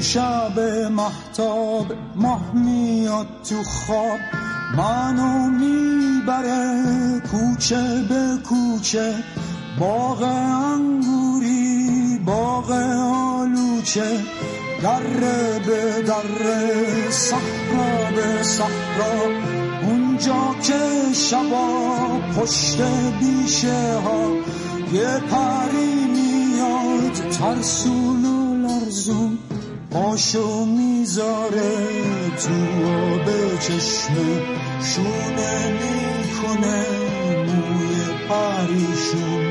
شب مهتاب ماه میاد تو خواب، منو میبره کوچه به کوچه، باغ انگوری باغ آلوچه، دره به دره صحرا به صحرا، اونجا که شبا پشت بیشه ها یه پری میاد ترسون و لرزون، پاشو میذاره تو آب چشمه، شونه میکنه موی پریشون.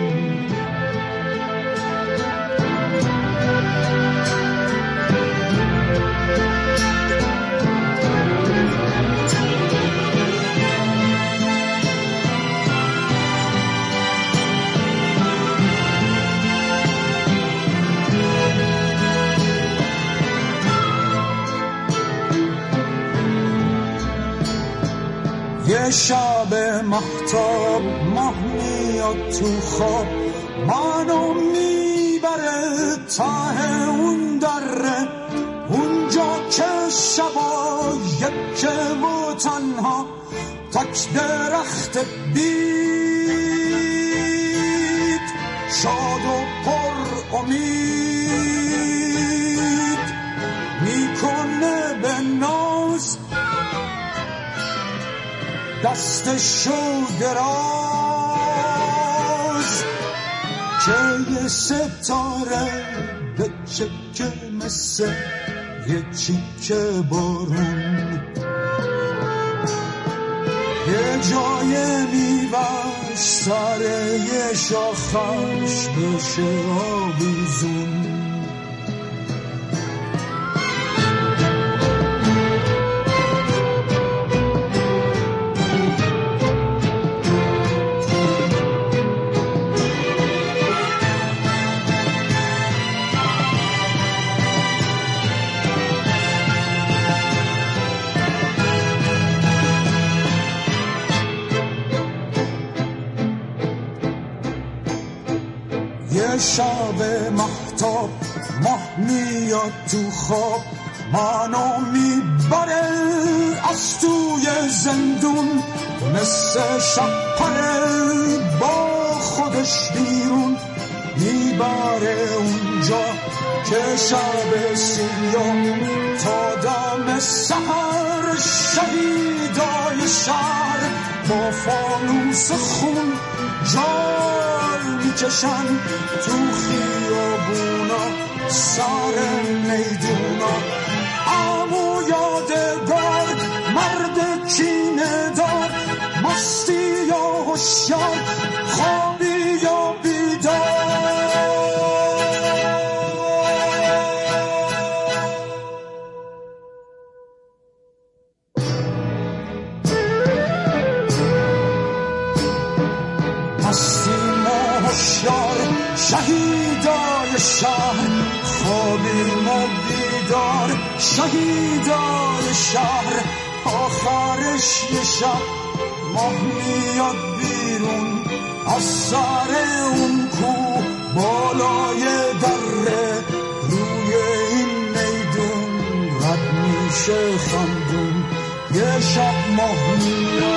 یه شب مهتاب ماه میاد تو خواب، منو میبره ته اون دره، اونجا که شبا یکه و تنها، تک درخت بید شاد و پر امید، میکنه به ناز دستشو دراز، که یه ستاره به چکه مثل یه چیکه بارون، یه جای میوش سر یه شاخش بشه آویزون. یه شب مهتاب ماه میاد تو خواب، منو میبره از توی زندون، مثل شب پره با خودش بیرون، میبره اونجا که شب سیاه تا دم سحر، شهیدای شهر با فانوس خون جار میکشن تو خیابونا سر میدونا. عمو یادگار مرد کینه دار، مستی یا هوشیار خوابی یا بیدار. شهیدای شهر خوابیم و بیدار، شهیدای شهر آخرش یه شب ماه میاد بیرون از سر اون کو بالای دره، روی این میدون رد میشه خندون. یه شب ماه میاد